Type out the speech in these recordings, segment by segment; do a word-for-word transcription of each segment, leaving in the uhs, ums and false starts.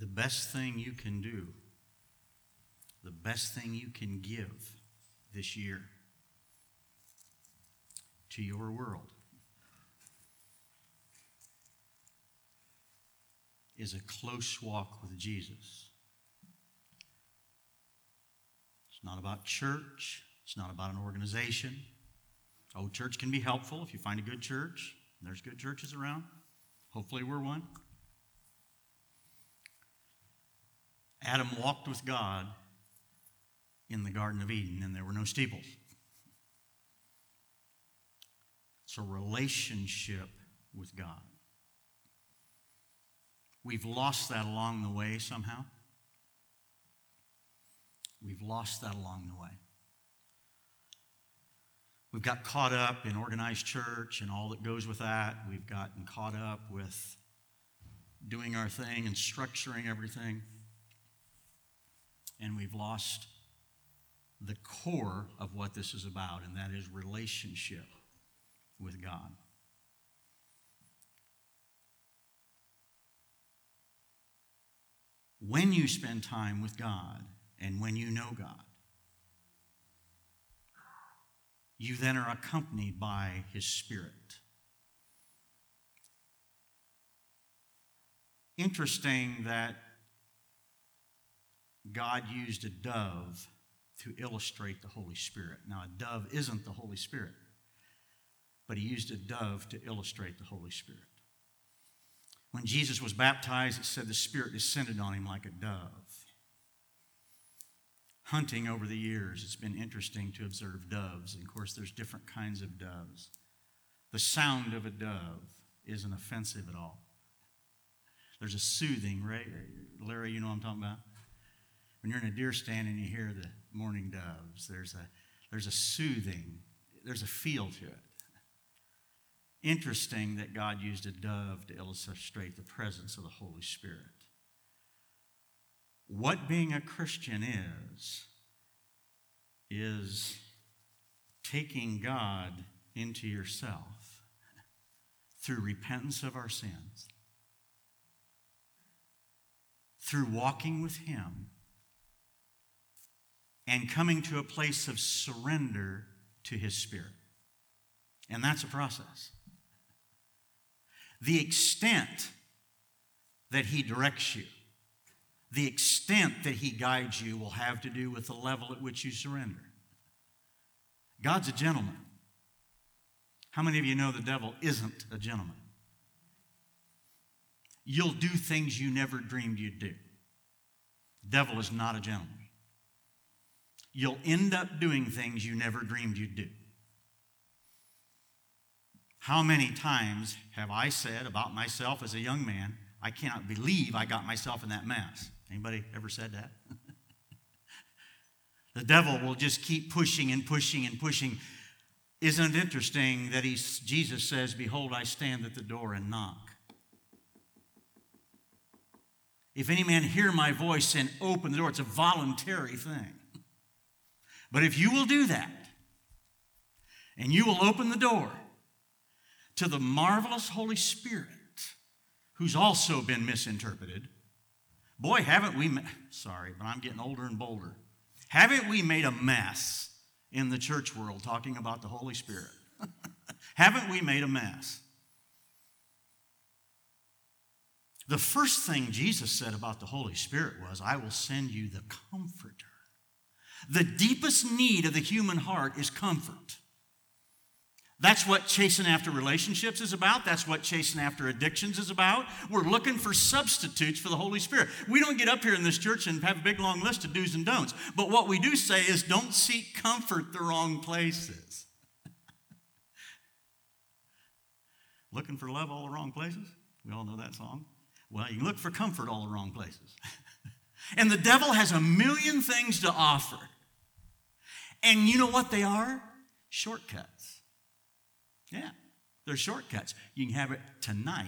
the best thing you can do, the best thing you can give this year to your world is a close walk with Jesus. It's not about church. It's not about an organization. Oh, church can be helpful if you find a good church. There's good churches around. Hopefully we're one. Adam walked with God in the Garden of Eden, and there were no steeples. It's a relationship with God. We've lost that along the way somehow. We've lost that along the way. We've got caught up in organized church and all that goes with that. We've gotten caught up with doing our thing and structuring everything. And we've lost the core of what this is about, and that is relationship with God. When you spend time with God and when you know God, you then are accompanied by His Spirit. Interesting that God used a dove to illustrate the Holy Spirit. Now, a dove isn't the Holy Spirit, but He used a dove to illustrate the Holy Spirit. When Jesus was baptized, it said the Spirit descended on Him like a dove. Hunting over the years, it's been interesting to observe doves. And of course, there's different kinds of doves. The sound of a dove isn't offensive at all. There's a soothing, right? Larry, you know what I'm talking about? When you're in a deer stand and you hear the mourning doves, there's a, there's a soothing, there's a feel to it. Interesting that God used a dove to illustrate the presence of the Holy Spirit. What being a Christian is, is taking God into yourself through repentance of our sins, through walking with Him, and coming to a place of surrender to His Spirit. And that's a process. The extent that He directs you, the extent that He guides you will have to do with the level at which you surrender. God's a gentleman. How many of you know the devil isn't a gentleman? You'll do things you never dreamed you'd do. The devil is not a gentleman. You'll end up doing things you never dreamed you'd do. How many times have I said about myself as a young man, I cannot believe I got myself in that mess? Anybody ever said that? The devil will just keep pushing and pushing and pushing. Isn't it interesting that he's, Jesus says, behold, I stand at the door and knock. If any man hear my voice and open the door, it's a voluntary thing. But if you will do that, and you will open the door to the marvelous Holy Spirit, who's also been misinterpreted, boy, haven't we, ma- sorry, but I'm getting older and bolder. Haven't we made a mess in the church world talking about the Holy Spirit? Haven't we made a mess? The first thing Jesus said about the Holy Spirit was, I will send you the Comforter. The deepest need of the human heart is comfort. That's what chasing after relationships is about. That's what chasing after addictions is about. We're looking for substitutes for the Holy Spirit. We don't get up here in this church and have a big long list of do's and don'ts. But what we do say is don't seek comfort the wrong places. Looking for love all the wrong places? We all know that song. Well, you can look for comfort all the wrong places. And the devil has a million things to offer. And you know what they are? Shortcuts. Yeah, they're shortcuts. You can have it tonight.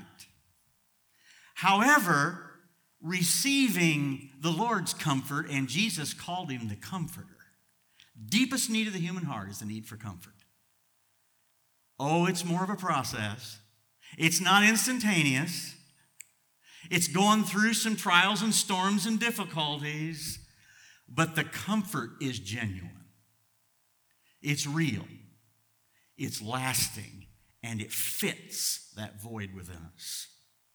However, receiving the Lord's comfort, and Jesus called Him the Comforter. Deepest need of the human heart is the need for comfort. Oh, it's more of a process. It's not instantaneous. It's going through some trials and storms and difficulties, but the comfort is genuine. It's real. It's lasting, and it fits that void within us.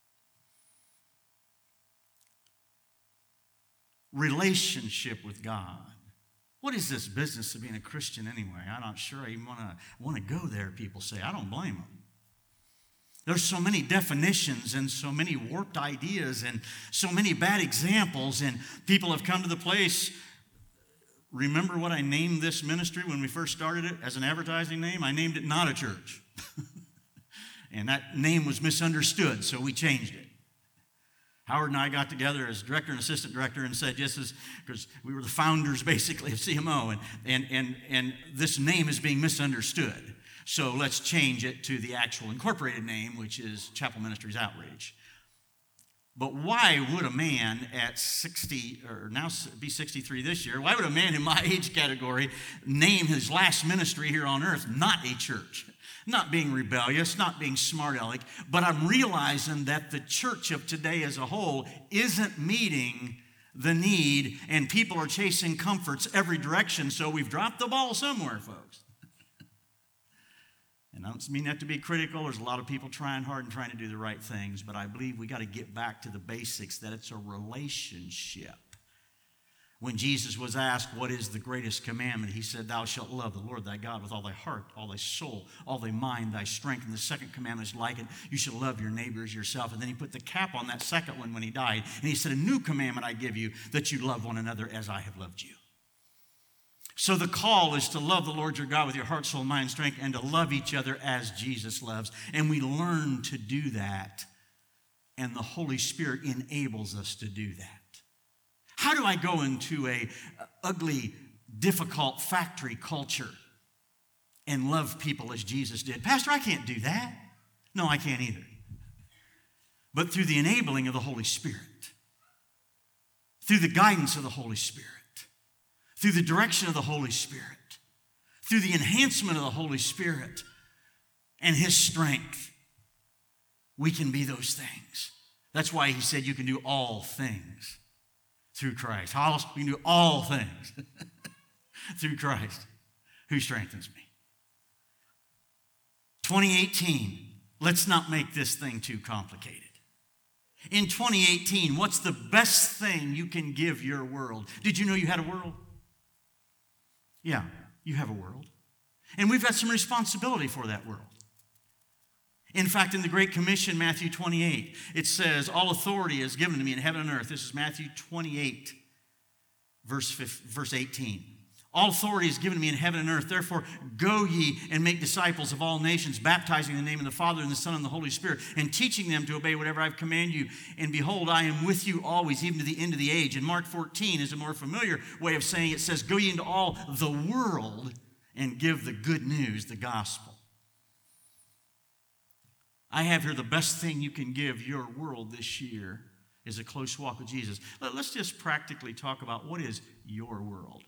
Relationship with God. What is this business of being a Christian anyway? I'm not sure I even want to want to go there, people say. I don't blame them. There's so many definitions and so many warped ideas and so many bad examples, and people have come to the place. Remember what I named this ministry when we first started it as an advertising name? I named it Not a Church. And that name was misunderstood, so we changed it. Howard and I got together as director and assistant director and said, yes, because we were the founders basically of C M O, and, and, and, and this name is being misunderstood. So let's change it to the actual incorporated name, which is Chapel Ministries Outreach. But why would a man at sixty, or now be sixty-three this year, why would a man in my age category name his last ministry here on earth Not a Church? Not being rebellious, not being smart aleck, but I'm realizing that the church of today as a whole isn't meeting the need, and people are chasing comforts every direction, so we've dropped the ball somewhere, folks. And I don't mean that to be critical. There's a lot of people trying hard and trying to do the right things, but I believe we got to get back to the basics, that it's a relationship. When Jesus was asked, what is the greatest commandment? He said, thou shalt love the Lord thy God with all thy heart, all thy soul, all thy mind, thy strength. And the second commandment is like it, you shall love your neighbor as yourself. And then he put the cap on that second one when he died. And he said, a new commandment I give you, that you love one another as I have loved you. So the call is to love the Lord your God with your heart, soul, mind, strength, and to love each other as Jesus loves. And we learn to do that, and the Holy Spirit enables us to do that. How do I go into a ugly, difficult factory culture and love people as Jesus did? Pastor, I can't do that. No, I can't either. But through the enabling of the Holy Spirit, through the guidance of the Holy Spirit, through the direction of the Holy Spirit, through the enhancement of the Holy Spirit and His strength, we can be those things. That's why He said you can do all things through Christ. How else? We can do all things through Christ who strengthens me. twenty eighteen, let's not make this thing too complicated. In twenty eighteen, what's the best thing you can give your world? Did you know you had a world? Yeah, you have a world. And we've got some responsibility for that world. In fact, in the Great Commission, Matthew twenty-eight, it says, all authority is given to me in heaven and earth. This is Matthew twenty-eight, verse, verse eighteen. All authority is given to me in heaven and earth. Therefore, go ye and make disciples of all nations, baptizing in the name of the Father and the Son and the Holy Spirit, and teaching them to obey whatever I've commanded you. And behold, I am with you always, even to the end of the age. And Mark fourteen is a more familiar way of saying it. It says, go ye into all the world and give the good news, the gospel. I have here the best thing you can give your world this year is a close walk with Jesus. Let's just practically talk about what is your world.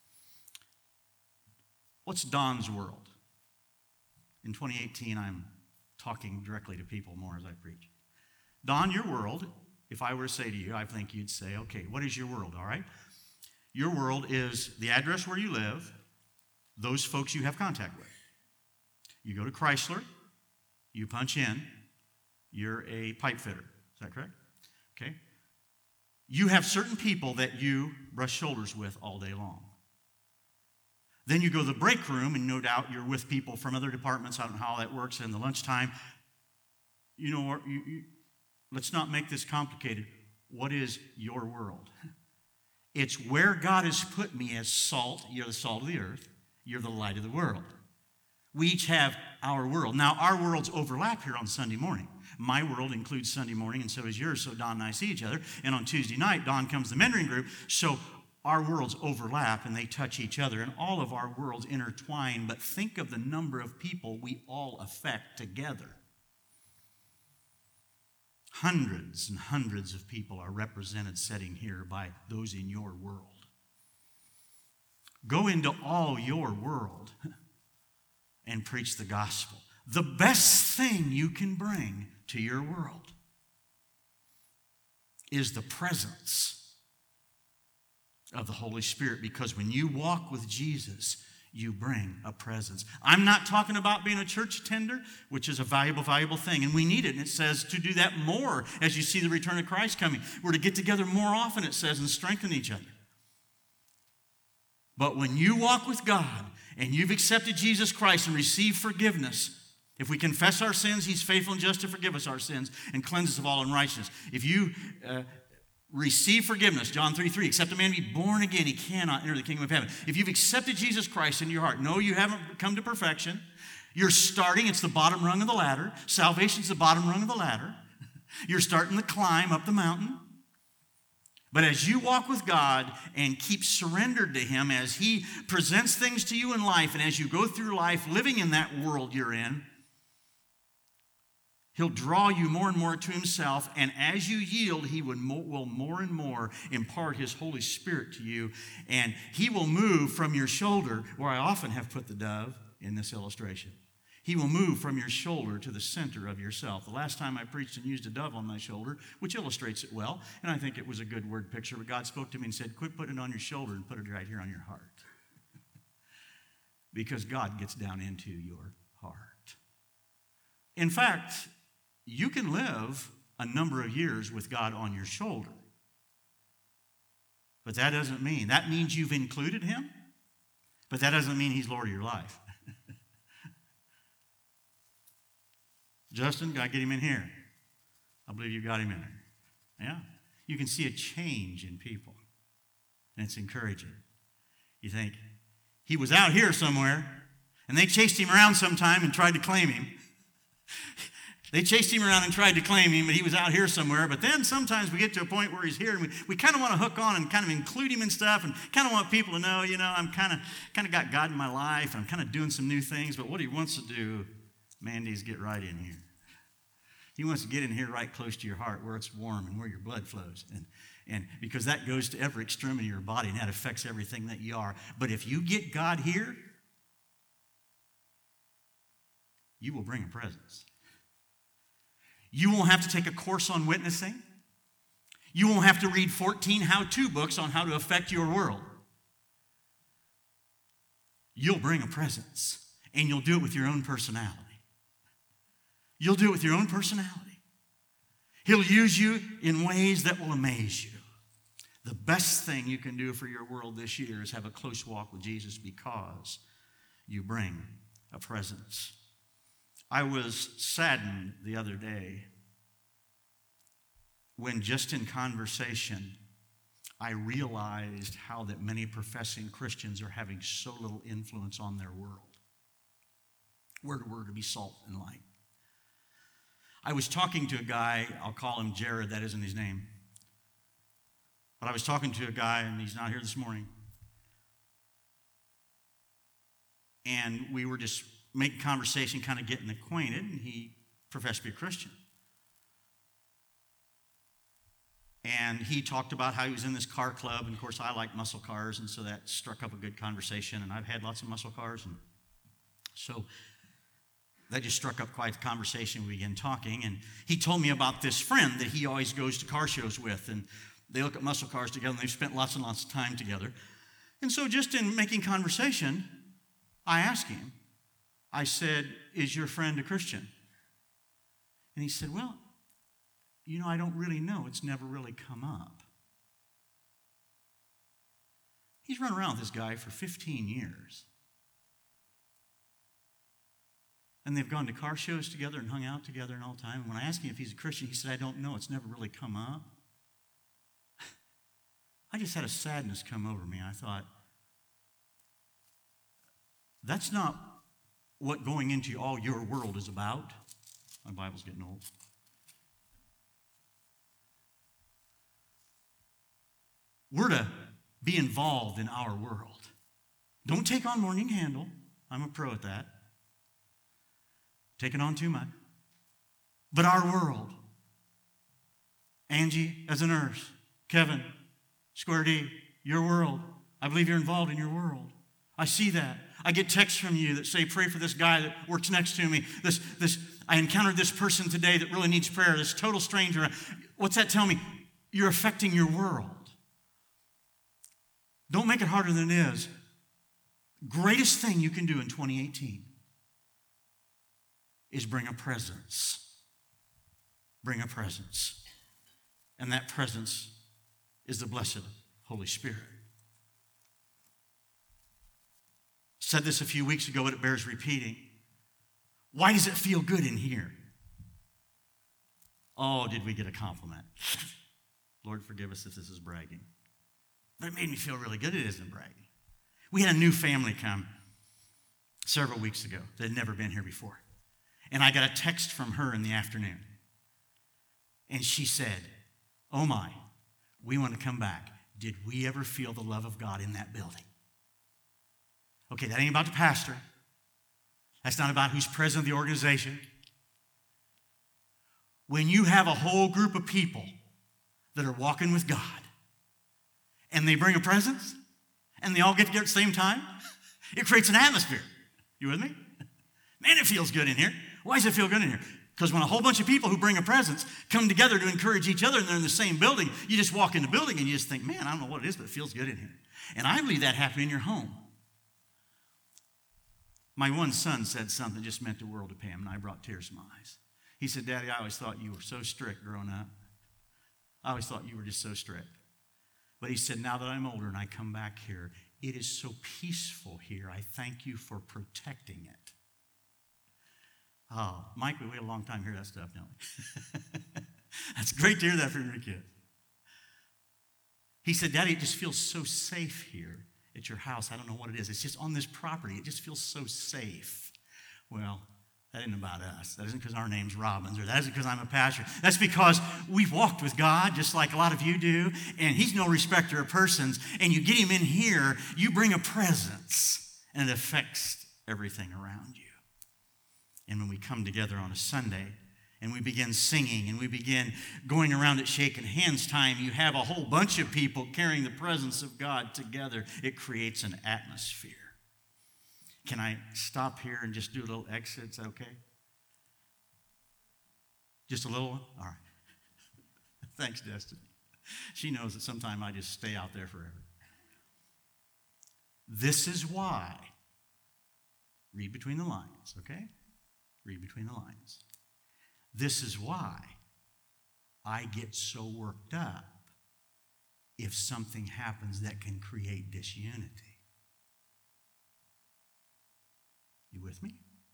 What's Don's world? In twenty eighteen, I'm talking directly to people more as I preach. Don, your world, if I were to say to you, I think you'd say, okay, what is your world, all right? Your world is the address where you live, those folks you have contact with. You go to Chrysler, you punch in, you're a pipe fitter. Is that correct? Okay. You have certain people that you brush shoulders with all day long. Then you go to the break room, and no doubt you're with people from other departments. I don't know how that works in the lunchtime. You know what? You, you, let's not make this complicated. What is your world? It's where God has put me as salt. You're the salt of the earth. You're the light of the world. We each have our world. Now, our worlds overlap here on Sunday morning. My world includes Sunday morning, and so is yours, so Don and I see each other. And on Tuesday night, Don comes to the mentoring group, so our worlds overlap and they touch each other, and all of our worlds intertwine. But think of the number of people we all affect together. Hundreds and hundreds of people are represented sitting here by those in your world. Go into all your world and preach the gospel. The best thing you can bring to your world. is the presence of the Holy Spirit, because when you walk with Jesus, you bring a presence. I'm not talking about being a church attender, which is a valuable, valuable thing, and we need it. And it says to do that more as you see the return of Christ coming. We're to get together more often, it says, and strengthen each other. But when you walk with God and you've accepted Jesus Christ and received forgiveness, if we confess our sins, He's faithful and just to forgive us our sins and cleanse us of all unrighteousness. If you uh, receive forgiveness, John three three, except a man be born again, he cannot enter the kingdom of heaven. If you've accepted Jesus Christ into your heart, no, you haven't come to perfection. You're starting, it's the bottom rung of the ladder. Salvation's the bottom rung of the ladder. You're starting the climb up the mountain. But as you walk with God and keep surrendered to Him, as He presents things to you in life, and as you go through life living in that world you're in, He'll draw you more and more to Himself, and as you yield, He will more and more impart His Holy Spirit to you, and He will move from your shoulder, where I often have put the dove in this illustration. He will move from your shoulder to the center of yourself. The last time I preached and used a dove on my shoulder, which illustrates it well, and I think it was a good word picture, but God spoke to me and said, quit putting it on your shoulder and put it right here on your heart. Because God gets down into your heart. In fact, you can live a number of years with God on your shoulder. But that doesn't mean, that means you've included Him, but that doesn't mean He's Lord of your life. Justin, got to get him in here. I believe you got him in there. Yeah. You can see a change in people, and it's encouraging. You think, he was out here somewhere, and they chased him around sometime and tried to claim him. They chased him around and tried to claim him, but he was out here somewhere. But then sometimes we get to a point where he's here, and we, we kind of want to hook on and kind of include him in stuff, and kind of want people to know, you know, I'm kind of kind of got God in my life, and I'm kind of doing some new things. But what he wants to do, Mandy, is get right in here. He wants to get in here right close to your heart, where it's warm and where your blood flows. And, and because that goes to every extremity of your body, and that affects everything that you are. But if you get God here, you will bring a presence. You won't have to take a course on witnessing. You won't have to read fourteen how-to books on how to affect your world. You'll bring a presence, and you'll do it with your own personality. You'll do it with your own personality. He'll use you in ways that will amaze you. The best thing you can do for your world this year is have a close walk with Jesus, because you bring a presence. I was saddened the other day when, just in conversation, I realized how that many professing Christians are having so little influence on their world. We're, we're to be salt and light. I was talking to a guy, I'll call him Jared, that isn't his name. But I was talking to a guy, and he's not here this morning. And we were just making conversation, kind of getting acquainted, and he professed to be a Christian. And he talked about how he was in this car club, and of course I like muscle cars, and so that struck up a good conversation, and I've had lots of muscle cars, and so that just struck up quite the conversation. We began talking, and he told me about this friend that he always goes to car shows with, and they look at muscle cars together, and they've spent lots and lots of time together. And so just in making conversation, I asked him, I said, is your friend a Christian? And he said, well, you know, I don't really know. It's never really come up. He's run around with this guy for fifteen years. And they've gone to car shows together and hung out together and all the time. And when I asked him if he's a Christian, he said, I don't know. It's never really come up. I just had a sadness come over me. I thought, that's not what going into all your world is about. My Bible's getting old. We're to be involved in our world. Don't take on Morning Handle. I'm a pro at that. Taking on too much. But our world. Angie, as a nurse. Kevin, Square D, your world. I believe you're involved in your world. I see that. I get texts from you that say, pray for this guy that works next to me. This, this, I encountered this person today that really needs prayer, this total stranger. What's that tell me? You're affecting your world. Don't make it harder than it is. Greatest thing you can do in twenty eighteen is bring a presence. Bring a presence. And that presence is the blessed Holy Spirit. Said this a few weeks ago, but it bears repeating. Why does it feel good in here? Oh, did we get a compliment? Lord, forgive us if this is bragging. But it made me feel really good. It isn't bragging. We had a new family come several weeks ago that had never been here before. And I got a text from her in the afternoon. And she said, oh my, we want to come back. Did we ever feel the love of God in that building? Okay, that ain't about the pastor. That's not about who's president of the organization. When you have a whole group of people that are walking with God and they bring a presence and they all get together at the same time, it creates an atmosphere. You with me? Man, it feels good in here. Why does it feel good in here? Because when a whole bunch of people who bring a presence come together to encourage each other and they're in the same building, you just walk in the building and you just think, man, I don't know what it is, but it feels good in here. And I believe that happened in your home. My one son said something that just meant the world to Pam, and I brought tears to my eyes. He said, Daddy, I always thought you were so strict growing up. I always thought you were just so strict. But he said, now that I'm older and I come back here, it is so peaceful here. I thank you for protecting it. Oh, Mike, we wait a long time to hear that stuff, don't we? That's great to hear that from your kid. He said, Daddy, it just feels so safe here at your house. I don't know what it is. It's just on this property. It just feels so safe. Well, that isn't about us. That isn't because our name's Robbins, or that isn't because I'm a pastor. That's because we've walked with God just like a lot of you do, and he's no respecter of persons. And you get him in here, you bring a presence, and it affects everything around you. And when we come together on a Sunday, and we begin singing, and we begin going around at shaking hands time, you have a whole bunch of people carrying the presence of God together. It creates an atmosphere. Can I stop here and just do a little exit? Is that okay? Just a little one? All right. Thanks, Destiny. She knows that sometimes I just stay out there forever. This is why. Read between the lines, okay? Read between the lines. This is why I get so worked up if something happens that can create disunity. You with me?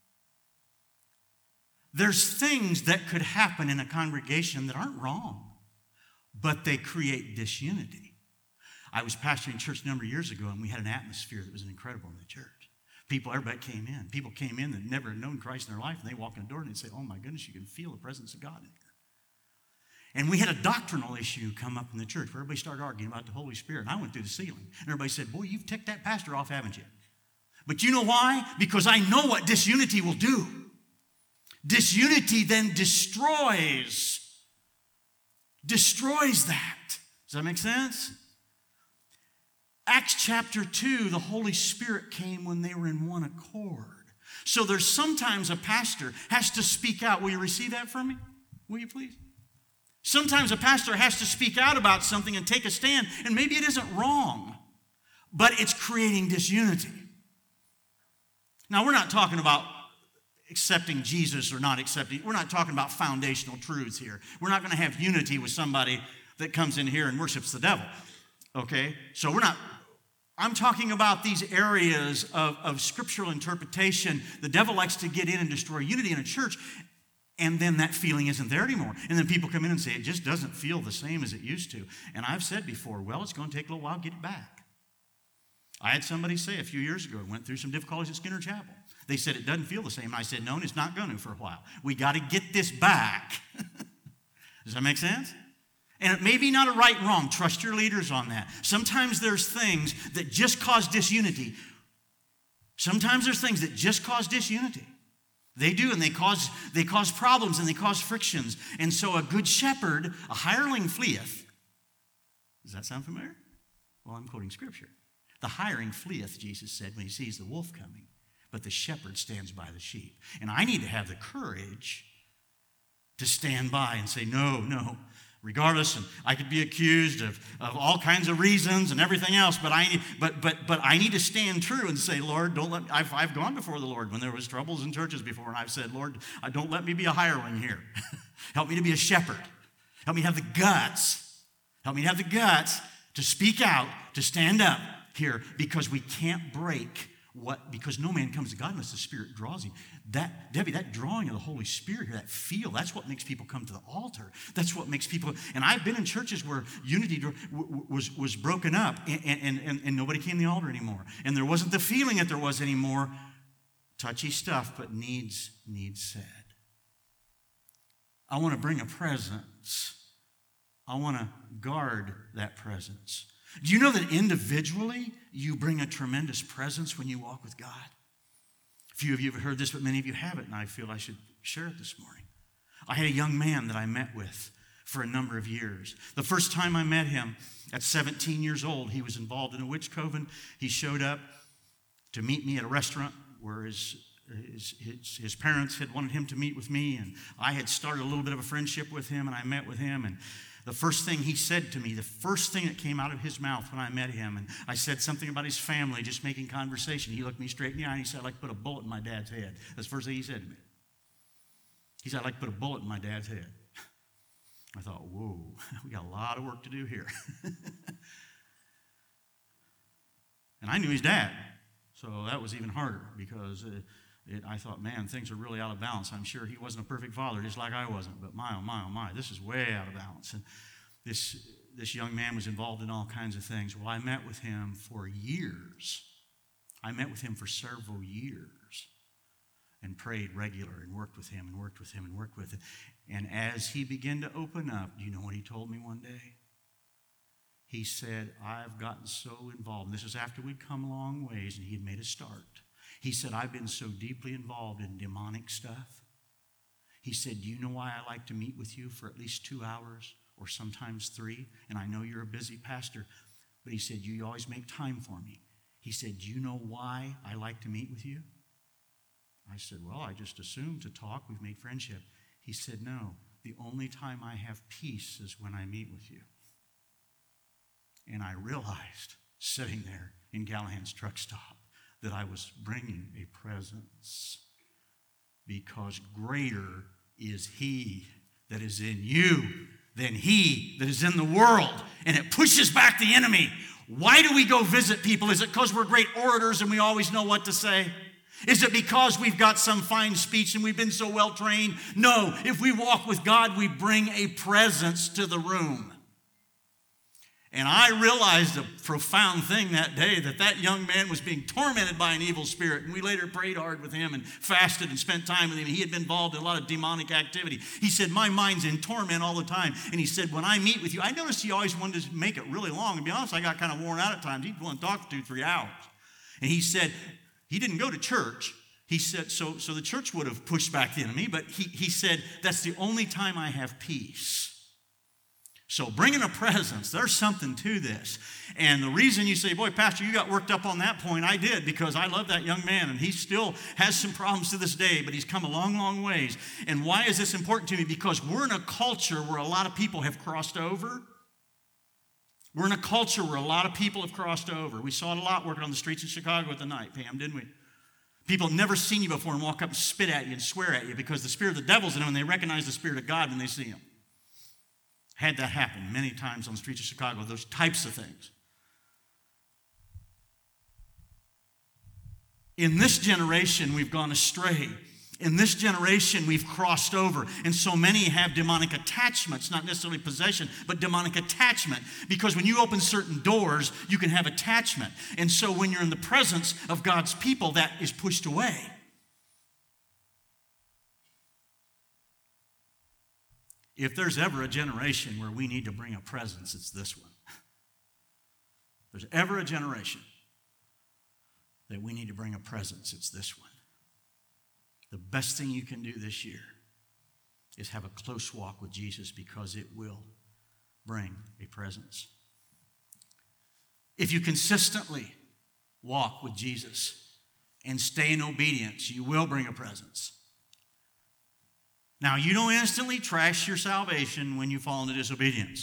There's things that could happen in a congregation that aren't wrong, but they create disunity. I was pastoring church a number of years ago, and we had an atmosphere that was incredible in the church. People, everybody came in. People came in that never had known Christ in their life, and they walk in the door and they say, oh my goodness, you can feel the presence of God in here. And we had a doctrinal issue come up in the church where everybody started arguing about the Holy Spirit. And I went through the ceiling, and everybody said, boy, you've ticked that pastor off, haven't you? But you know why? Because I know what disunity will do. Disunity then destroys, destroys that. Does that make sense? Acts chapter two, the Holy Spirit came when they were in one accord. So there's sometimes a pastor has to speak out. Will you receive that from me? Will you please? Sometimes a pastor has to speak out about something and take a stand, and maybe it isn't wrong, but it's creating disunity. Now, we're not talking about accepting Jesus or not accepting. We're not talking about foundational truths here. We're not going to have unity with somebody that comes in here and worships the devil. Okay? So we're not, I'm talking about these areas of, of scriptural interpretation. The devil likes to get in and destroy unity in a church, and then that feeling isn't there anymore. And then people come in and say, it just doesn't feel the same as it used to. And I've said before, well, it's going to take a little while to get it back. I had somebody say a few years ago, went through some difficulties at Skinner Chapel. They said it doesn't feel the same. I said, no, and it's not going to for a while. We got to get this back. Does that make sense? And it may be not a right and wrong. Trust your leaders on that. Sometimes there's things that just cause disunity. Sometimes there's things that just cause disunity. They do, and they cause, they cause problems, and they cause frictions. And so a good shepherd, a hireling fleeth. Does that sound familiar? Well, I'm quoting scripture. The hireling fleeth, Jesus said, when he sees the wolf coming, but the shepherd stands by the sheep. And I need to have the courage to stand by and say, no, no, Regardless, and I could be accused of, of all kinds of reasons and everything else, but I need, but but but I need to stand true and say, Lord, don't let me, I've I've gone before the Lord when there was troubles in churches before, and I've said, Lord, I don't let me be a hireling here. Help me to be a shepherd. Help me have the guts. Help me have the guts to speak out, to stand up here, because we can't break what, because no man comes to God unless the Spirit draws him. That, Debbie, that drawing of the Holy Spirit here, that feel, that's what makes people come to the altar. That's what makes people, and I've been in churches where unity was, was broken up and, and, and, and nobody came to the altar anymore. And there wasn't the feeling that there was anymore. Touchy stuff, but needs, needs said. I want to bring a presence. I want to guard that presence. Do you know that individually you bring a tremendous presence when you walk with God? Few of you have heard this, but many of you haven't, and I feel I should share it this morning. I had a young man that I met with for a number of years. The first time I met him, at seventeen years old, he was involved in a witch coven. He showed up to meet me at a restaurant where his, his, his, his parents had wanted him to meet with me, and I had started a little bit of a friendship with him, and I met with him, and the first thing he said to me, the first thing that came out of his mouth when I met him, and I said something about his family, just making conversation. He looked me straight in the eye and he said, I'd like to put a bullet in my dad's head. That's the first thing he said to me. He said, I'd like to put a bullet in my dad's head. I thought, whoa, we got a lot of work to do here. And I knew his dad, so that was even harder because uh, It, I thought, man, things are really out of balance. I'm sure he wasn't a perfect father, just like I wasn't. But my, oh, my, oh, my, this is way out of balance. And this, this young man was involved in all kinds of things. Well, I met with him for years. I met with him for several years and prayed regular and worked with him and worked with him and worked with him. And as he began to open up, do you know what he told me one day? He said, I've gotten so involved. And this is after we'd come a long ways and he had made a start. He said, I've been so deeply involved in demonic stuff. He said, do you know why I like to meet with you for at least two hours or sometimes three? And I know you're a busy pastor, but he said, you always make time for me. He said, do you know why I like to meet with you? I said, well, I just assumed to talk. We've made friendship. He said, no, the only time I have peace is when I meet with you. And I realized, sitting there in Gallahan's truck stop, that I was bringing a presence, because greater is he that is in you than he that is in the world. And it pushes back the enemy. Why do we go visit people? Is it because we're great orators and we always know what to say? Is it because we've got some fine speech and we've been so well trained? No, if we walk with God, we bring a presence to the room. And I realized a profound thing that day, that that young man was being tormented by an evil spirit. And we later prayed hard with him and fasted and spent time with him. He had been involved in a lot of demonic activity. He said, my mind's in torment all the time. And he said, when I meet with you, I noticed he always wanted to make it really long. To be honest, I got kind of worn out at times. He'd want to talk for two, three hours. And he said, he didn't go to church. He said, so, so the church would have pushed back the enemy. But he, he said, that's the only time I have peace. So bringing a presence, there's something to this. And the reason you say, boy, Pastor, you got worked up on that point, I did, because I love that young man, and he still has some problems to this day, but he's come a long, long ways. And why is this important to me? Because we're in a culture where a lot of people have crossed over. We're in a culture where a lot of people have crossed over. We saw it a lot working on the streets of Chicago at the night, Pam, didn't we? People have never seen you before and walk up and spit at you and swear at you because the spirit of the devil's in them, and they recognize the spirit of God when they see him. Had that happen many times on the streets of Chicago, those types of things. In this generation, we've gone astray. In this generation, we've crossed over. And so many have demonic attachments, not necessarily possession, but demonic attachment. Because when you open certain doors, you can have attachment. And so when you're in the presence of God's people, that is pushed away. If there's ever a generation where we need to bring a presence, it's this one. If there's ever a generation that we need to bring a presence, it's this one. The best thing you can do this year is have a close walk with Jesus, because it will bring a presence. If you consistently walk with Jesus and stay in obedience, you will bring a presence. Now, you don't instantly trash your salvation when you fall into disobedience.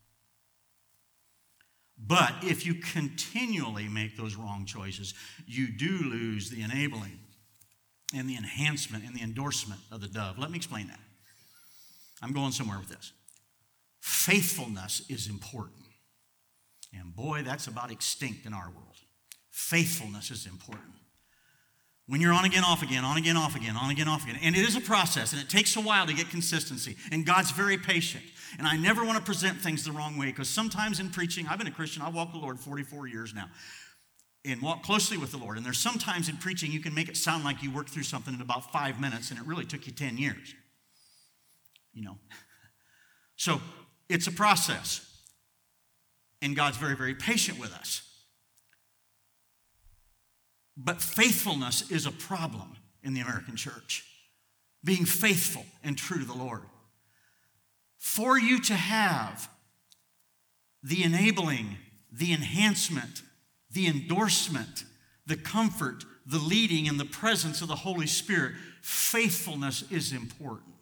But if you continually make those wrong choices, you do lose the enabling and the enhancement and the endorsement of the dove. Let me explain that. I'm going somewhere with this. Faithfulness is important. And boy, that's about extinct in our world. Faithfulness is important. When you're on again, off again, on again, off again, on again, off again. And it is a process, and it takes a while to get consistency. And God's very patient. And I never want to present things the wrong way, because sometimes in preaching, I've been a Christian, I've walked with the Lord forty-four years now, and walk closely with the Lord. And there's sometimes in preaching you can make it sound like you worked through something in about five minutes, and it really took you ten years. You know. So it's a process. And God's very, very patient with us. But faithfulness is a problem in the American church. Being faithful and true to the Lord. For you to have the enabling, the enhancement, the endorsement, the comfort, the leading, and the presence of the Holy Spirit, faithfulness is important.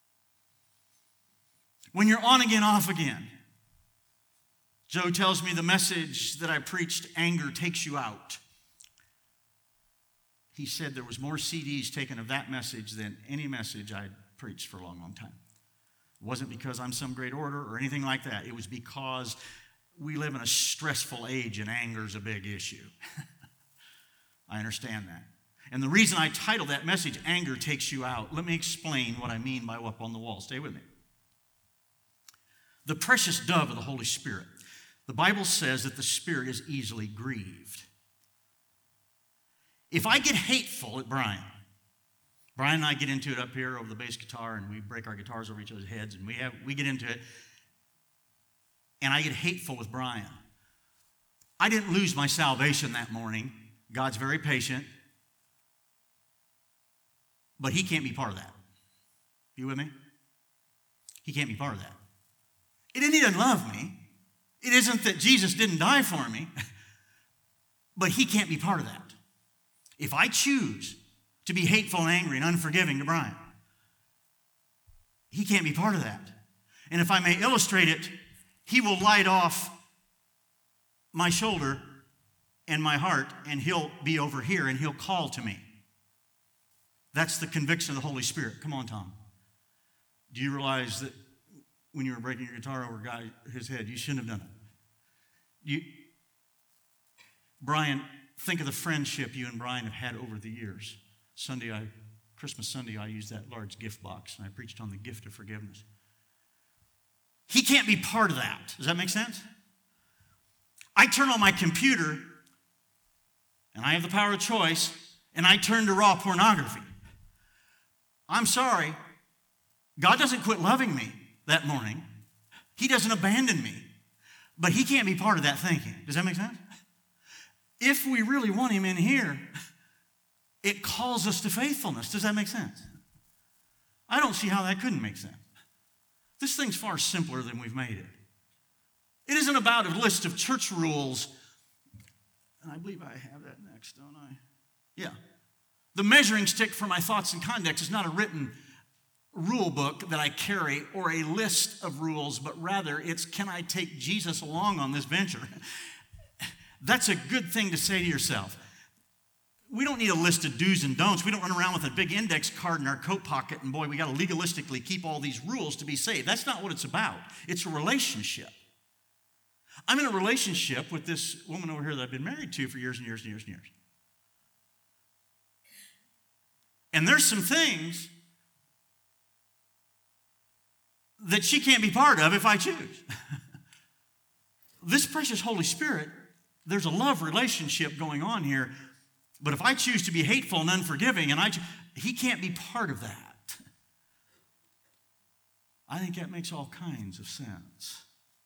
When you're on again, off again, Joe tells me the message that I preached, anger takes you out. He said there was more C Ds taken of that message than any message I'd preached for a long, long time. It wasn't because I'm some great orator or anything like that. It was because we live in a stressful age and anger is a big issue. I understand that. And the reason I titled that message, Anger Takes You Out, let me explain what I mean by up on the wall. Stay with me. The precious dove of the Holy Spirit. The Bible says that the Spirit is easily grieved. If I get hateful at Brian, Brian and I get into it up here over the bass guitar, and we break our guitars over each other's heads, and we have we get into it, and I get hateful with Brian. I didn't lose my salvation that morning. God's very patient, but he can't be part of that. You with me? He can't be part of that. It isn't he doesn't love me. It isn't that Jesus didn't die for me, but he can't be part of that. If I choose to be hateful and angry and unforgiving to Brian, he can't be part of that. And if I may illustrate it, he will light off my shoulder and my heart, and he'll be over here and he'll call to me. That's the conviction of the Holy Spirit. Come on, Tom. Do you realize that when you were breaking your guitar over a guy, his head, you shouldn't have done it? You, Brian, think of the friendship you and Brian have had over the years. Sunday, I, Christmas Sunday, I used that large gift box, and I preached on the gift of forgiveness. He can't be part of that. Does that make sense? I turn on my computer, and I have the power of choice, and I turn to raw pornography. I'm sorry. God doesn't quit loving me that morning. He doesn't abandon me. But he can't be part of that thinking. Does that make sense? If we really want him in here, it calls us to faithfulness. Does that make sense? I don't see how that couldn't make sense. This thing's far simpler than we've made it. It isn't about a list of church rules. And I believe I have that next, don't I? Yeah. The measuring stick for my thoughts and conduct is not a written rule book that I carry or a list of rules, but rather it's, can I take Jesus along on this venture? That's a good thing to say to yourself. We don't need a list of do's and don'ts. We don't run around with a big index card in our coat pocket and boy, we got to legalistically keep all these rules to be saved. That's not what it's about. It's a relationship. I'm in a relationship with this woman over here that I've been married to for years and years and years and years. And there's some things that she can't be part of if I choose. This precious Holy Spirit, there's a love relationship going on here, but if I choose to be hateful and unforgiving, and I, he can't be part of that. I think that makes all kinds of sense.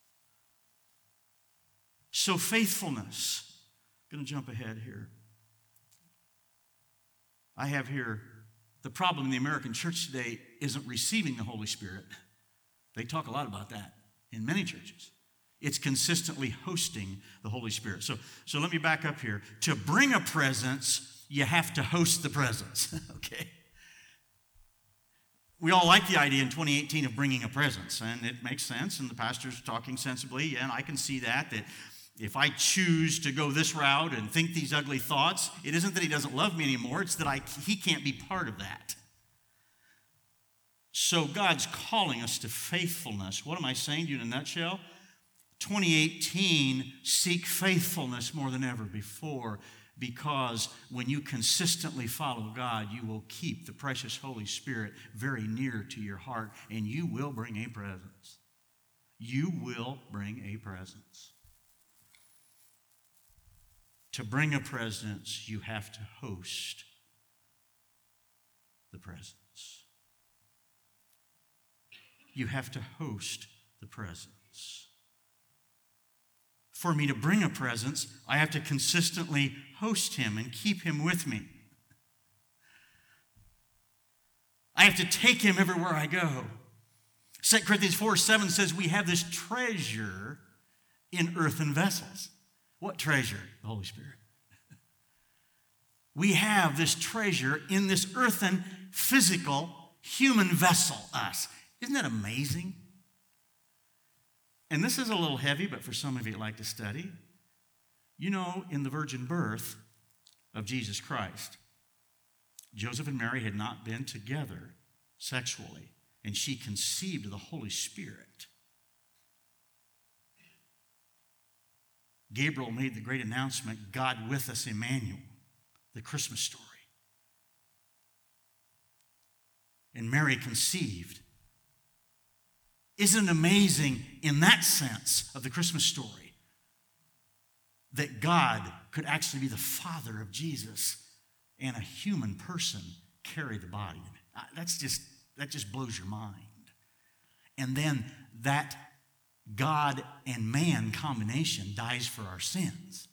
So faithfulness, I'm going to jump ahead here. I have here, the problem in the American church today isn't receiving the Holy Spirit. They talk a lot about that in many churches. It's consistently hosting the Holy Spirit. So, so let me back up here. To bring a presence, you have to host the presence, okay? We all like the idea in twenty eighteen of bringing a presence, and it makes sense, and the pastor's talking sensibly, yeah, and I can see that, that if I choose to go this route and think these ugly thoughts, it isn't that he doesn't love me anymore, it's that I, he can't be part of that. So God's calling us to faithfulness. What am I saying to you in a nutshell? twenty eighteen, seek faithfulness more than ever before, because when you consistently follow God, you will keep the precious Holy Spirit very near to your heart, and you will bring a presence. You will bring a presence. To bring a presence, you have to host the presence. You have to host the presence. For me to bring a presence, I have to consistently host him and keep him with me. I have to take him everywhere I go. Second Corinthians four seven says we have this treasure in earthen vessels. What treasure? The Holy Spirit. We have this treasure in this earthen, physical, human vessel, us. Isn't that amazing? And this is a little heavy, but for some of you that like to study, you know, in the virgin birth of Jesus Christ, Joseph and Mary had not been together sexually, and she conceived of the Holy Spirit. Gabriel made the great announcement, God with us, Emmanuel, the Christmas story. And Mary conceived. Isn't it amazing in that sense of the Christmas story that God could actually be the father of Jesus and a human person carry the body? That's just, that just blows your mind. And then that God and man combination dies for our sins.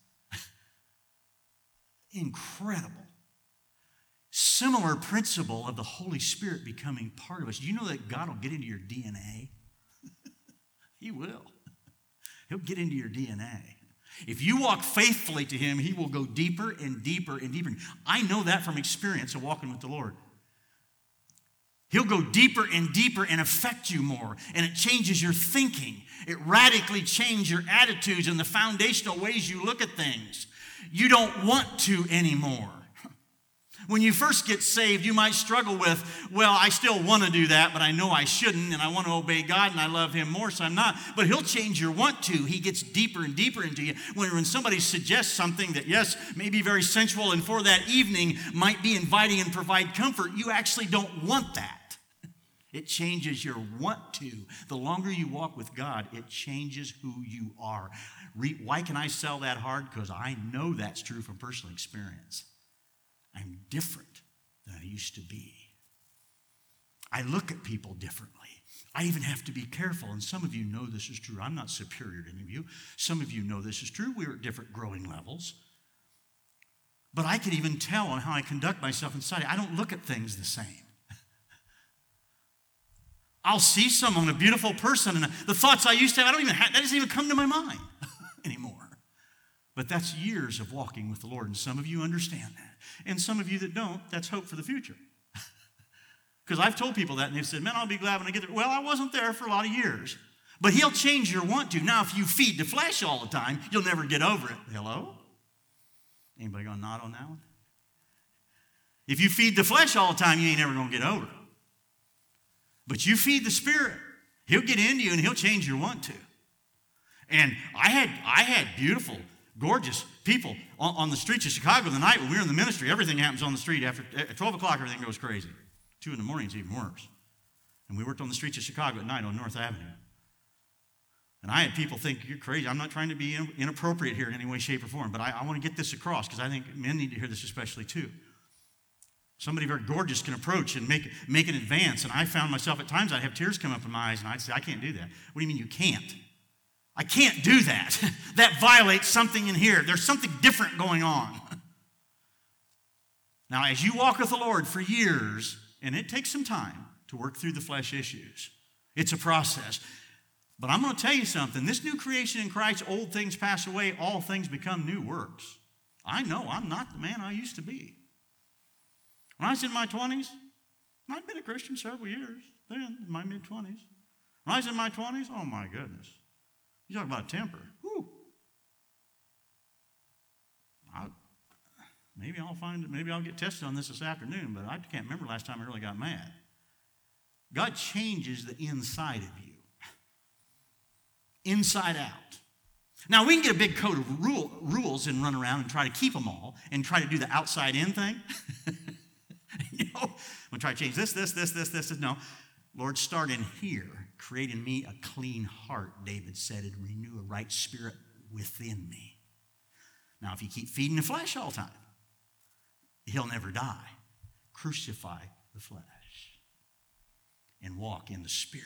Incredible. Similar principle of the Holy Spirit becoming part of us. You know that God will get into your D N A? He will. He'll get into your D N A. If you walk faithfully to him, he will go deeper and deeper and deeper. I know that from experience of walking with the Lord. He'll go deeper and deeper and affect you more. And it changes your thinking. It radically changes your attitudes and the foundational ways you look at things. You don't want to anymore. When you first get saved, you might struggle with, well, I still want to do that, but I know I shouldn't, and I want to obey God, and I love him more, so I'm not. But he'll change your want to. He gets deeper and deeper into you. When, when somebody suggests something that, yes, may be very sensual, and for that evening might be inviting and provide comfort, you actually don't want that. It changes your want to. The longer you walk with God, it changes who you are. Re- Why can I sell that hard? Because I know that's true from personal experience. I'm different than I used to be. I look at people differently. I even have to be careful, and some of you know this is true. I'm not superior to any of you. Some of you know this is true. We're at different growing levels. But I can even tell on how I conduct myself inside. I don't look at things the same. I'll see someone, a beautiful person, and the thoughts I used to have, I don't even have, that doesn't even come to my mind anymore. But that's years of walking with the Lord, and some of you understand that. And some of you that don't, that's hope for the future. Because I've told people that, and they've said, man, I'll be glad when I get there. Well, I wasn't there for a lot of years. But he'll change your want to. Now, if you feed the flesh all the time, you'll never get over it. Hello? Anybody gonna nod on that one? If you feed the flesh all the time, you ain't never gonna get over it. But you feed the Spirit, he'll get into you and he'll change your want to. And I had, I had beautiful, gorgeous people on, on the streets of Chicago the night when we were in the ministry. Everything happens on the street. After at twelve o'clock, everything goes crazy. Two in the morning is even worse. And we worked on the streets of Chicago at night on North Avenue. And I had people think, you're crazy. I'm not trying to be inappropriate here in any way, shape, or form, but I, I want to get this across because I think men need to hear this especially too. Somebody very gorgeous can approach and make, make an advance, and I found myself at times I'd have tears come up in my eyes, and I'd say, I can't do that. What do you mean you can't? I can't do that. That violates something in here. There's something different going on. Now, as you walk with the Lord for years, and it takes some time to work through the flesh issues, it's a process. But I'm going to tell you something. This new creation in Christ, old things pass away, all things become new works. I know I'm not the man I used to be. When I was in my twenties, I'd been a Christian several years then, in my mid-twenties. When I was in my twenties, oh my goodness. You talk about temper. Whew. I, maybe I'll find, maybe I'll get tested on this this afternoon, but I can't remember last time I really got mad. God changes the inside of you. Inside out. Now, we can get a big code of rule, rules and run around and try to keep them all and try to do the outside in thing. You know, I'm going to try to change this, this, this, this, this, this. No. Lord, start in here. Create in me a clean heart, David said, and renew a right spirit within me. Now, if you keep feeding the flesh all the time, he'll never die. Crucify the flesh and walk in the Spirit.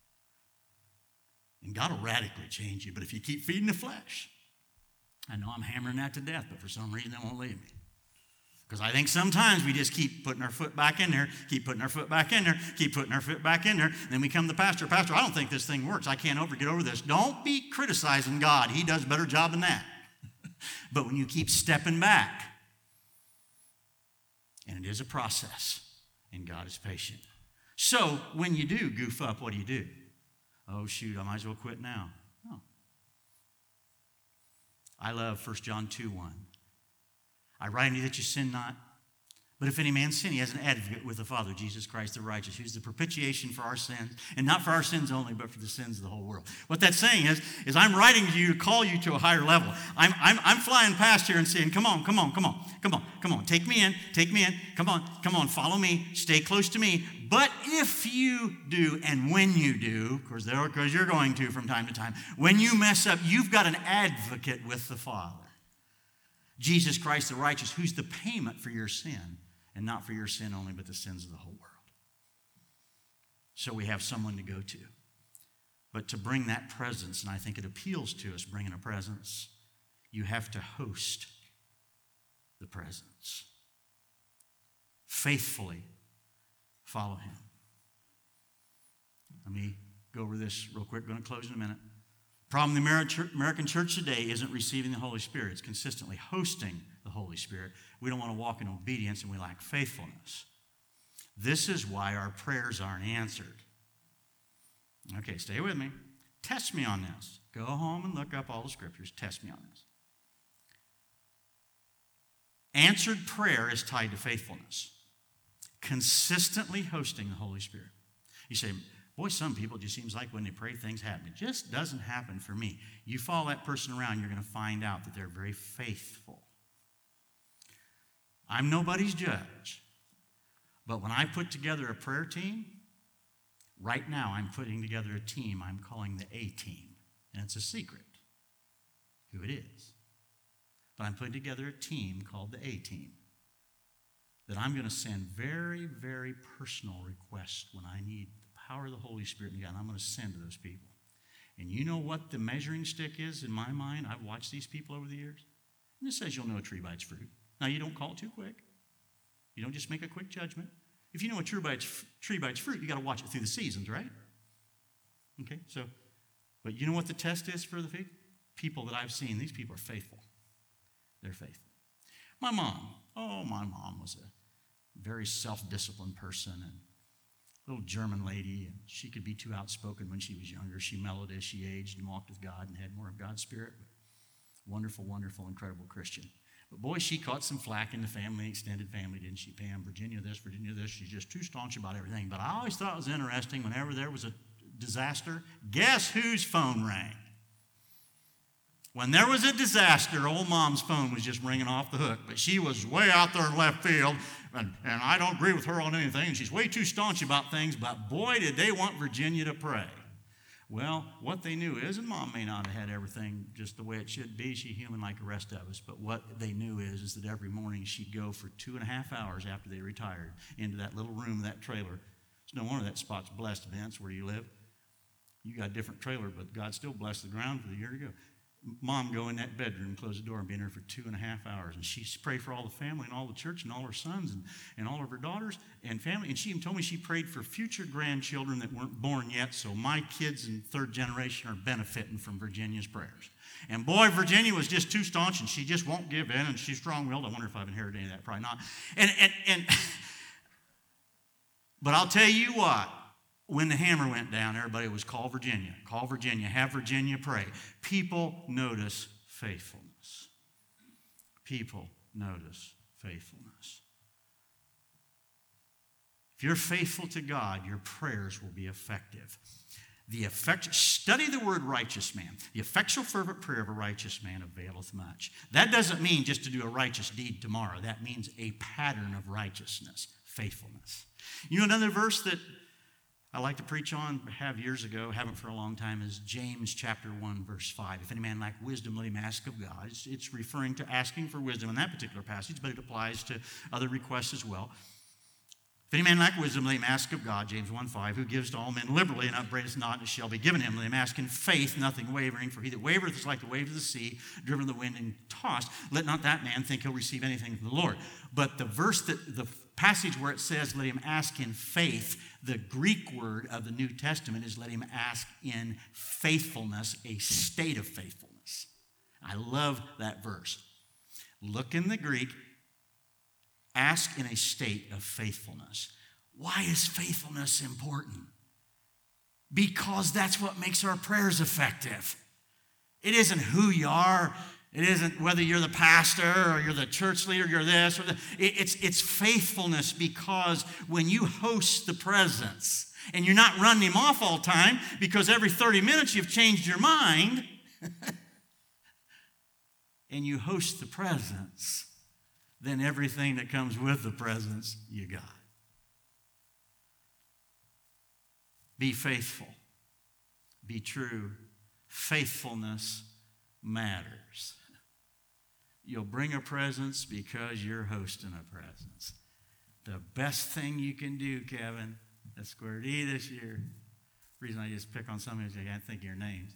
And God will radically change you. But if you keep feeding the flesh, I know I'm hammering that to death, but for some reason it won't leave me. Because I think sometimes we just keep putting our foot back in there, keep putting our foot back in there, keep putting our foot back in there. And then we come to the pastor, Pastor, I don't think this thing works. I can't over get over this. Don't be criticizing God. He does a better job than that. But when you keep stepping back, and it is a process, and God is patient. So when you do goof up, what do you do? Oh, shoot, I might as well quit now. No. I love First John two one. I write unto you that you sin not. But if any man sin, he has an advocate with the Father, Jesus Christ the righteous, who's the propitiation for our sins, and not for our sins only, but for the sins of the whole world. What that's saying is, is I'm writing to you to call you to a higher level. I'm, I'm, I'm flying past here and saying, come on, come on, come on, come on, come on, take me in, take me in, come on, come on, follow me, stay close to me. But if you do, and when you do, because because you're going to from time to time, when you mess up, you've got an advocate with the Father. Jesus Christ the righteous, who's the payment for your sin, and not for your sin only, but the sins of the whole world. So we have someone to go to. But to bring that presence, and I think it appeals to us, bringing a presence, you have to host the presence. Faithfully follow him. Let me go over this real quick. I'm going to close in a minute. Problem in the American church today isn't receiving the Holy Spirit. It's consistently hosting the Holy Spirit. We don't want to walk in obedience, and we lack faithfulness. This is why our prayers aren't answered. Okay, stay with me. Test me on this. Go home and look up all the scriptures. Test me on this. Answered prayer is tied to faithfulness. Consistently hosting the Holy Spirit. You say, boy, some people, it just seems like when they pray, things happen. It just doesn't happen for me. You follow that person around, you're going to find out that they're very faithful. I'm nobody's judge. But when I put together a prayer team, right now I'm putting together a team I'm calling the A-Team. And it's a secret who it is. But I'm putting together a team called the A-Team that I'm going to send very, very personal requests when I need the power of the Holy Spirit in God. I'm going to send to those people. And you know what the measuring stick is in my mind? I've watched these people over the years. And it says you'll know a tree by its fruit. Now, you don't call it too quick. You don't just make a quick judgment. If you know a tree by its, tree by its fruit, you got to watch it through the seasons, right? Okay, so, but you know what the test is for the people that I've seen? These people are faithful. They're faithful. My mom, oh, my mom was a very self-disciplined person and a little German lady, and she could be too outspoken when she was younger. She mellowed as she aged and walked with God and had more of God's Spirit. Wonderful, wonderful, incredible Christian. But boy, she caught some flack in the family, extended family, didn't she, Pam? Virginia this, Virginia this. She's just too staunch about everything. But I always thought it was interesting whenever there was a disaster, guess whose phone rang? When there was a disaster, old mom's phone was just ringing off the hook. But she was way out there in left field, and, and I don't agree with her on anything. And she's way too staunch about things, but boy, did they want Virginia to pray. Well, what they knew is, and Mom may not have had everything just the way it should be. She's human like the rest of us. But what they knew is, is that every morning she'd go for two and a half hours after they retired into that little room, that trailer. It's no wonder that spot's blessed, Vince, where you live. You got a different trailer, but God still blessed the ground for the year to go. Mom go in that bedroom, close the door, and be in there for two and a half hours. And she prayed for all the family and all the church and all her sons and, and all of her daughters and family. And she even told me she prayed for future grandchildren that weren't born yet, so my kids in third generation are benefiting from Virginia's prayers. And boy, Virginia was just too staunch, and she just won't give in, and she's strong-willed. I wonder if I've inherited any of that. Probably not. And, and, and But I'll tell you what, when the hammer went down, everybody was call Virginia, call Virginia, have Virginia pray. People notice faithfulness. People notice faithfulness. If you're faithful to God, your prayers will be effective. The effect, study the word righteous man. The effectual fervent prayer of a righteous man availeth much. That doesn't mean just to do a righteous deed tomorrow. That means a pattern of righteousness, faithfulness. You know another verse that I like to preach on, have years ago, haven't for a long time, is James chapter one, verse five. If any man lack wisdom, let him ask of God. It's, it's referring to asking for wisdom in that particular passage, but it applies to other requests as well. If any man lack wisdom, let him ask of God, James one five, who gives to all men liberally and upbraideth not, and it shall be given him. Let him ask in faith, nothing wavering, for he that wavereth is like the wave of the sea, driven of the wind and tossed. Let not that man think he'll receive anything from the Lord. But the verse, that the passage where it says, let him ask in faith, the Greek word of the New Testament is let him ask in faithfulness, a state of faithfulness. I love that verse. Look in the Greek. Ask in a state of faithfulness. Why is faithfulness important? Because that's what makes our prayers effective. It isn't who you are. It isn't whether you're the pastor or you're the church leader, you're this or that. It's, it's faithfulness, because when you host the presence and you're not running him off all the time because every thirty minutes you've changed your mind and you host the presence, then everything that comes with the presence, you got. Be faithful. Be true. Faithfulness matters. You'll bring a presence because you're hosting a presence. The best thing you can do, Kevin, at Square D this year, the reason I just pick on some of you is I can't think of your names.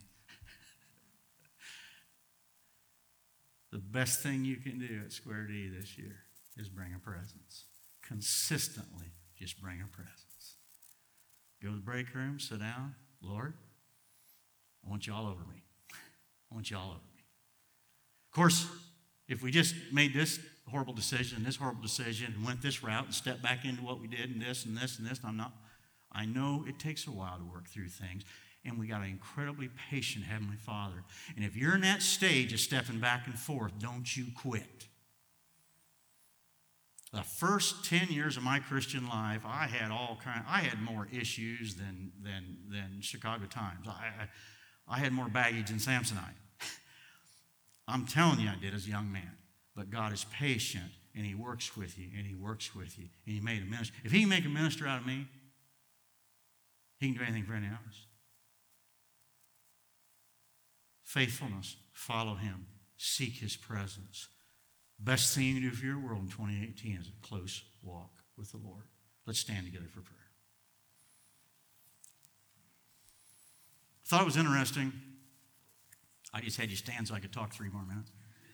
The best thing you can do at Square D this year is bring a presence. Consistently, just bring a presence. Go to the break room, sit down. Lord, I want you all over me. I want you all over me. Of course, if we just made this horrible decision, this horrible decision, and went this route and stepped back into what we did and this and this and this, I'm not, I know it takes a while to work through things. And we got an incredibly patient Heavenly Father. And if you're in that stage of stepping back and forth, don't you quit. The first ten years of my Christian life, I had all kind. I had more issues than than than Chicago Times. I I, I had more baggage than Samsonite. I'm telling you, I did as a young man. But God is patient, and He works with you, and He works with you, and He made a minister. If He can make a minister out of me, He can do anything for any of us. Faithfulness, follow Him, seek His presence. Best thing you can do for your world in twenty eighteen is a close walk with the Lord. Let's stand together for prayer. I thought it was interesting. I just had you stand so I could talk three more minutes.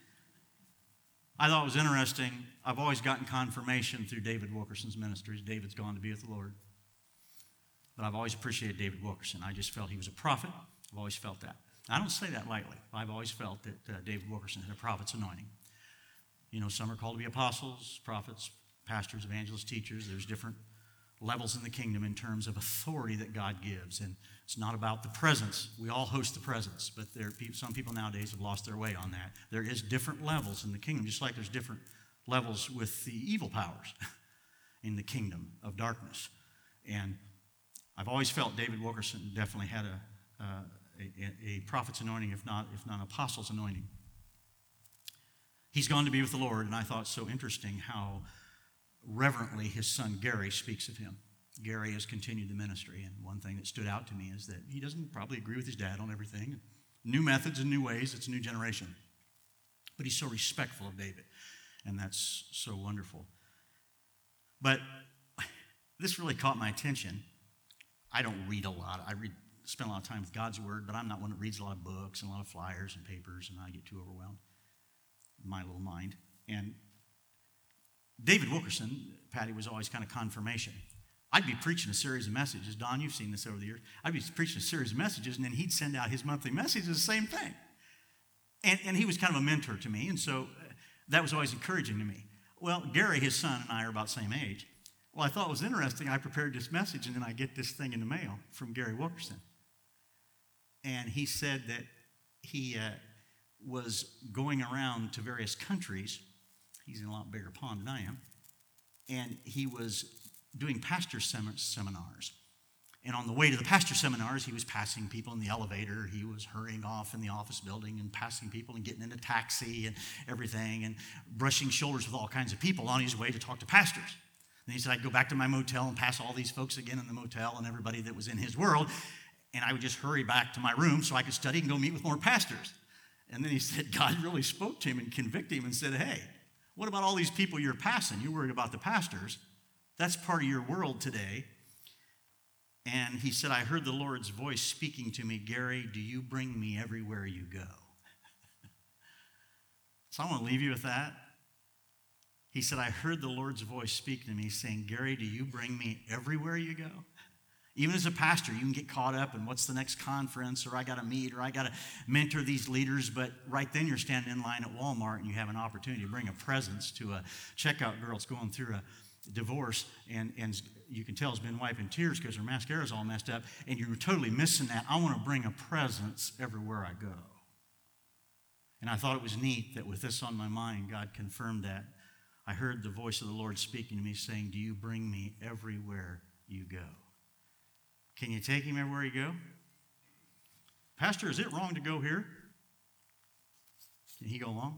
I thought it was interesting. I've always gotten confirmation through David Wilkerson's ministries. David's gone to be with the Lord. But I've always appreciated David Wilkerson. I just felt he was a prophet. I've always felt that. I don't say that lightly. I've always felt that uh, David Wilkerson had a prophet's anointing. You know, some are called to be apostles, prophets, pastors, evangelists, teachers. There's different levels in the kingdom in terms of authority that God gives. And it's not about the presence. We all host the presence, but there are people, some people nowadays have lost their way on that. There is different levels in the kingdom, just like there's different levels with the evil powers in the kingdom of darkness. And I've always felt David Wilkerson definitely had a, uh, a, a prophet's anointing, if not, if not an apostle's anointing. He's gone to be with the Lord, and I thought it so interesting how reverently his son Gary speaks of him. Gary has continued the ministry, and one thing that stood out to me is that he doesn't probably agree with his dad on everything. New methods and new ways, it's a new generation. But he's so respectful of David, and that's so wonderful. But this really caught my attention. I don't read a lot. I read, spend a lot of time with God's Word, but I'm not one that reads a lot of books and a lot of flyers and papers, and I get too overwhelmed in my little mind. And David Wilkerson, Patty, was always kind of confirmation. I'd be preaching a series of messages. Don, you've seen this over the years. I'd be preaching a series of messages, and then he'd send out his monthly messages, the same thing. And, and he was kind of a mentor to me, and so that was always encouraging to me. Well, Gary, his son, and I are about the same age. Well, I thought it was interesting. I prepared this message, and then I get this thing in the mail from Gary Wilkerson. And he said that he uh, was going around to various countries. He's in a lot bigger pond than I am. And he was doing pastor sem- seminars. And on the way to the pastor seminars, he was passing people in the elevator. He was hurrying off in the office building and passing people and getting in a taxi and everything and brushing shoulders with all kinds of people on his way to talk to pastors. And he said, I'd go back to my motel and pass all these folks again in the motel and everybody that was in his world. And I would just hurry back to my room so I could study and go meet with more pastors. And then he said, God really spoke to him and convicted him and said, hey, what about all these people you're passing? You're worried about the pastors. That's part of your world today. And he said, I heard the Lord's voice speaking to me, Gary, do you bring me everywhere you go? So I want to leave you with that. He said, I heard the Lord's voice speak to me saying, Gary, do you bring me everywhere you go? Even as a pastor, you can get caught up in what's the next conference, or I got to meet, or I got to mentor these leaders, but right then you're standing in line at Walmart and you have an opportunity to bring a presence to a checkout girl that's going through a divorce, and, and you can tell has been wiping tears because her mascara's all messed up, and you're totally missing that. I want to bring a presence everywhere I go. And I thought it was neat that with this on my mind, God confirmed that. I heard the voice of the Lord speaking to me saying, do you bring me everywhere you go? Can you take him everywhere you go? Pastor, is it wrong to go here? Can he go along?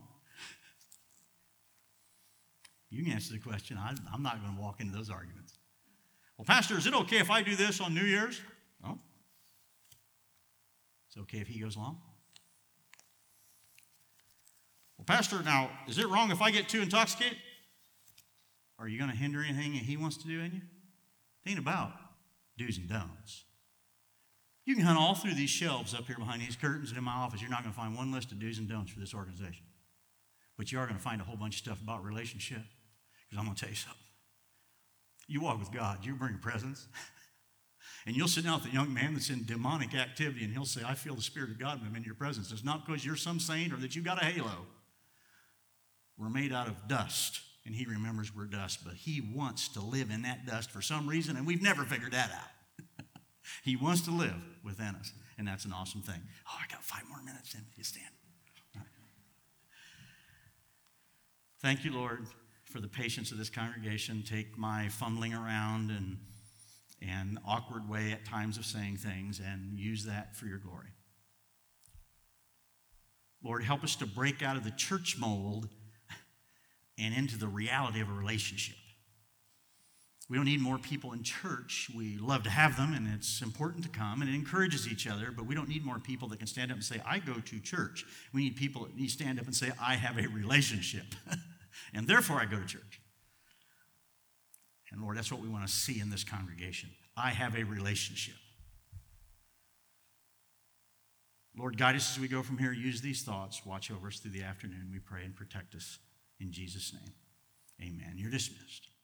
You can answer the question. I, I'm not going to walk into those arguments. Well, Pastor, is it okay if I do this on New Year's? Oh. It's okay if he goes along. Well, Pastor, now, is it wrong if I get too intoxicated? Are you going to hinder anything that he wants to do in you? It ain't about do's and don'ts. You can hunt all through these shelves up here behind these curtains and in my office. You're not going to find one list of do's and don'ts for this organization. But you are going to find a whole bunch of stuff about relationship. Because I'm going to tell you something. You walk with God, you bring a presence. And you'll sit down with a young man that's in demonic activity, and he'll say, I feel the Spirit of God when I'm in your presence. It's not because you're some saint or that you got a halo. We're made out of dust. And he remembers we're dust, but he wants to live in that dust for some reason, and we've never figured that out. He wants to live within us, and that's an awesome thing. Oh, I got five more minutes, then you stand. Right. Thank you, Lord, for the patience of this congregation. Take my fumbling around and, and awkward way at times of saying things and use that for your glory. Lord, help us to break out of the church mold and into the reality of a relationship. We don't need more people in church. We love to have them, and it's important to come, and it encourages each other, but we don't need more people that can stand up and say, I go to church. We need people that need to stand up and say, I have a relationship, and therefore I go to church. And Lord, that's what we want to see in this congregation. I have a relationship. Lord, guide us as we go from here. Use these thoughts. Watch over us through the afternoon. We pray and protect us. In Jesus' name, amen. You're dismissed.